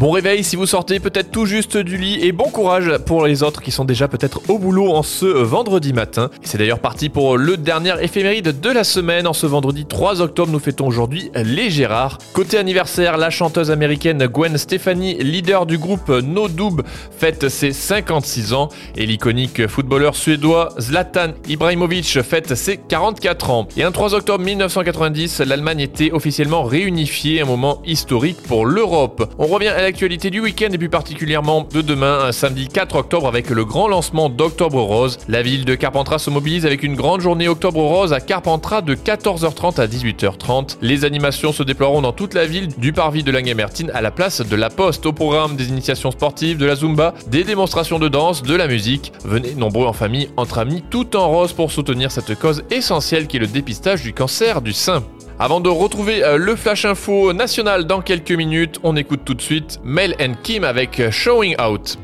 Bon réveil si vous sortez peut-être tout juste du lit et bon courage pour les autres qui sont déjà peut-être au boulot en ce vendredi matin. Et c'est d'ailleurs parti pour le dernier éphéméride de la semaine. En ce vendredi 3 octobre, nous fêtons aujourd'hui les Gérards. Côté anniversaire, la chanteuse américaine Gwen Stefani, leader du groupe No Doubt, fête ses 56 ans. Et l'iconique footballeur suédois Zlatan Ibrahimovic fête ses 44 ans. Et un 3 octobre 1990, l'Allemagne était officiellement réunifiée, un moment historique pour l'Europe. On revient à l'actualité du week-end et plus particulièrement de demain, samedi 4 octobre, avec le grand lancement d'Octobre Rose. La ville de Carpentras se mobilise avec une grande journée Octobre Rose à Carpentras de 14h30 à 18h30. Les animations se déploieront dans toute la ville, du parvis de Langemertine à la place de la Poste. Au programme, des initiations sportives, de la Zumba, des démonstrations de danse, de la musique. Venez nombreux en famille, entre amis, tout en rose pour soutenir cette cause essentielle qui est le dépistage du cancer du sein. Avant de retrouver le Flash Info national dans quelques minutes, on écoute tout de suite Mel and Kim avec Showing Out.